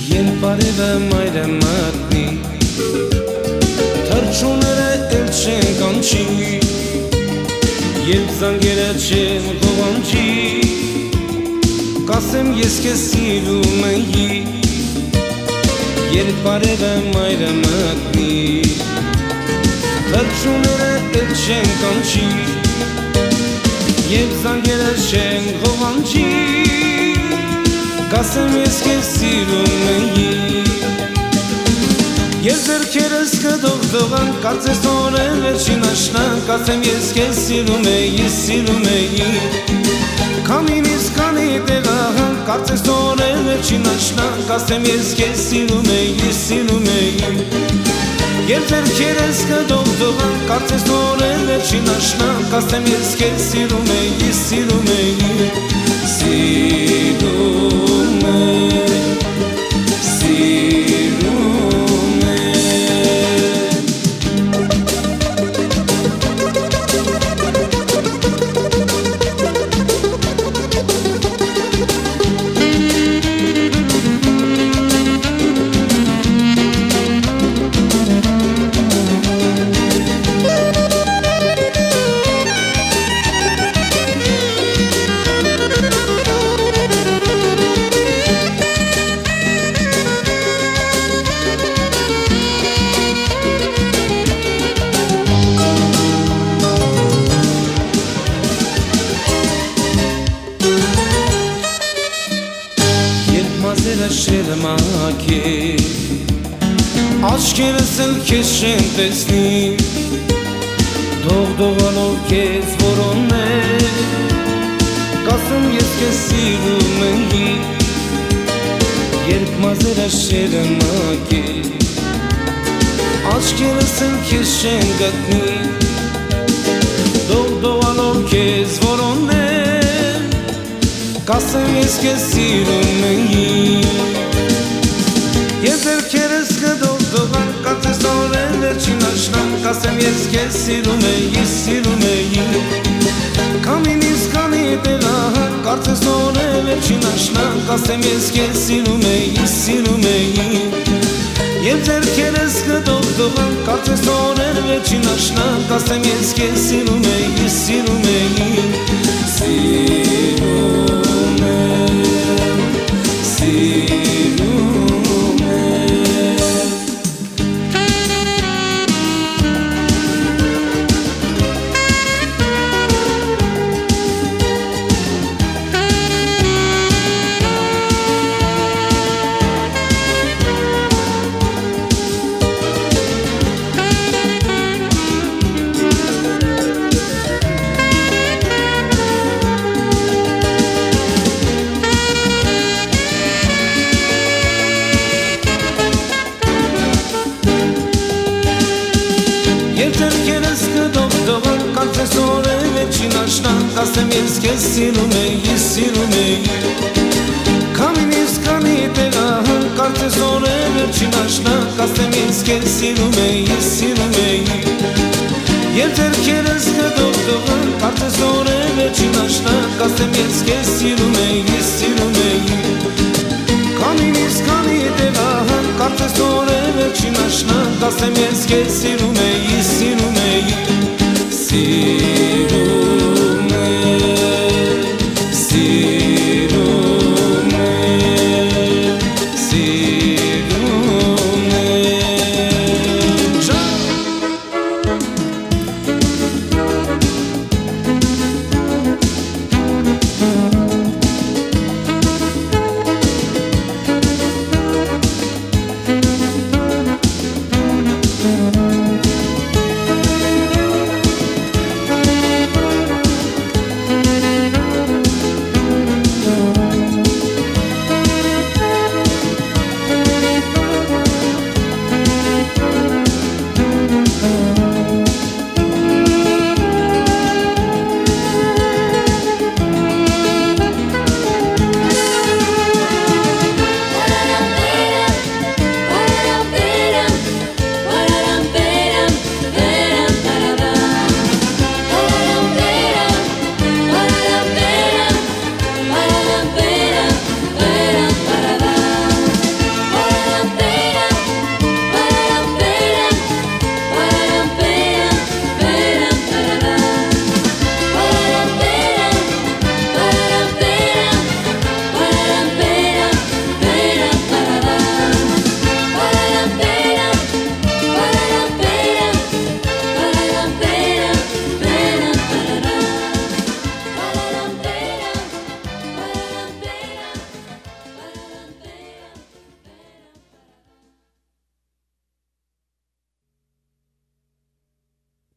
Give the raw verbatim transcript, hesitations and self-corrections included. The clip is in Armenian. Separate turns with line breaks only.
Երբ արևը մայրը մատնի, թռչունները էլ չեն կանչի, երբ զանգերը չեն ղողանջի, կասեմ ես քեզ սիրում էի։ Երբ արևը մայրը մատնի, թռչունները էլ չեն կանչի, երբ զանգերը չեն ղողանջի, կասեմ ես քեզ սիրում էի։ Երբ ձեռքերս կդողդողան, կարծես նոր է վերջին աշնան, կասեմ ես քեզ սիրում էի, սիրում էի։ Քամինից քանի տեղահան, կարծես նոր է վերջին աշնան, կասեմ ես քեզ սիրում էի, սիրում էի։ Երբ ձեռքերս կդողդողան, կարծես նոր է վերջին աշնան, կասեմ ես քեզ սիրում էի, սիրում էի, սիրում էի, սիրում էի։ Մազերը շերմակե, աչքերս էլ քեզ չեն տեսնի, դողդողալով քեզ որոնել, կասեմ ես քեզ սիրում էի։ Երբ մազերը շերմակե, աչքերս էլ քեզ չեն գտնի, դողդողալով քեզ որոնել, կասեմ ես քեզ սիրում էի։ Երբ ձեռքերս կդողդողան, կարծես նոր է վերջին աշնան, կասեմ ես քեզ սիրում էի, սիրում էի։ Քամինից քանի տեղահան, կարծես նոր է վերջին աշնան, կասեմ ես քեզ սիրում էի, սիրում էի։ Երբ ձեռքերս կդողդողան, կարծես նոր է վերջին աշնան, կասեմ ես քեզ սիրում էի, սիրում էի, սիրում եմ, սիրում եմ։ Երբ ձեռքերս կդողդողան, կարծես նոր է վերջին աշնան, կասեմ ես քեզ սիրում էի, սիրում էի։ Քամինից քանի տեղահան, կարծես նոր է վերջին աշնան, կասեմ ես քեզ սիրում էի, սիրում էի։ Երբ ձեռքերս կդողդողան, կարծես նոր է վերջին աշնան, կասեմ ես քեզ սիրում էի, սիրում էի։ Քամինից քանի տեղահան, կարծես նոր է վերջին աշնան, կասեմ ես քեզ սիրում էի,